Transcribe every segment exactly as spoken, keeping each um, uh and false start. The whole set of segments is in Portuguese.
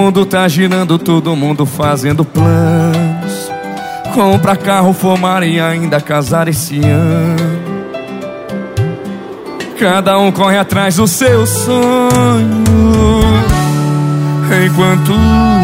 mundo tá girando, todo mundo fazendo planos. Compra carro, formar e ainda casar esse ano. Cada um corre atrás do seu sonho, enquanto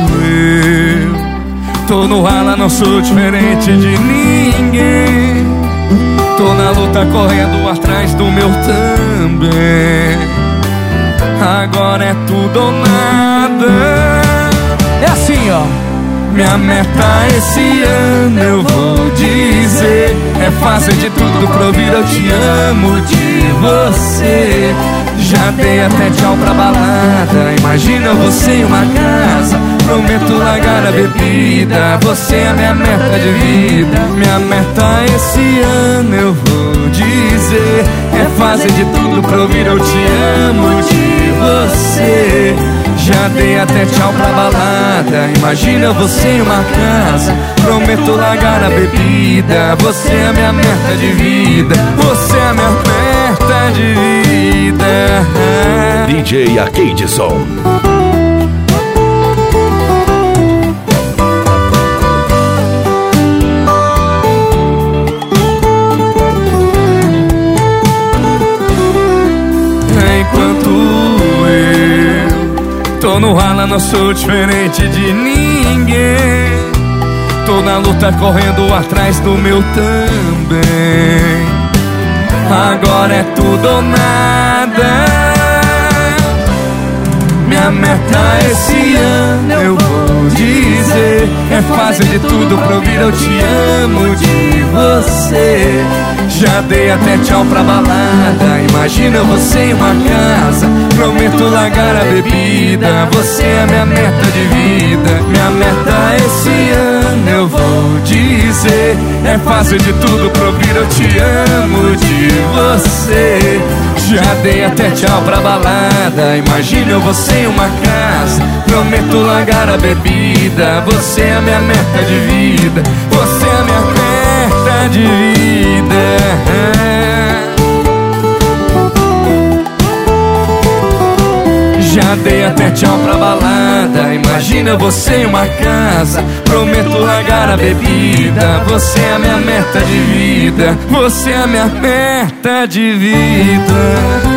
eu tô no rala, não sou diferente de ninguém. Tô na luta correndo atrás do meu também. Agora é tudo ou nada. É assim, ó. Minha meta esse ano eu vou dizer: é fazer de tudo pra ouvir eu te amo de você. Já dei até tchau pra balada, imagina você em uma casa. Prometo largar a bebida, você é a minha meta de vida. Minha meta esse ano eu vou dizer: é fazer de tudo pra ouvir eu te amo de você. Já dei até tchau pra balada, imagina você em uma casa. Prometo largar a bebida, você é a minha meta de vida. Você é a minha meta de vida. D J Akeidson. Enquanto eu tô no rala, não sou diferente de ninguém. Tô na luta correndo atrás do meu também. Agora é tudo ou nada. Minha meta esse ano eu vou dizer: é fazer de tudo pra ouvir eu te amo de você. Já dei até tchau pra balada, imagina você em uma casa. Prometo largar a bebida, você é a minha meta de vida. Minha meta esse ano eu vou dizer: é fazer de tudo pra ouvir eu te amo de você. Já dei até tchau pra balada, imagina você em uma casa. Prometo largar a bebida, você é a minha meta de vida. Você é a minha meta de vida. Já dei até tchau pra balada, imagina você em uma casa. Prometo largar a bebida, você é a minha meta de vida. Você é a minha meta de vida.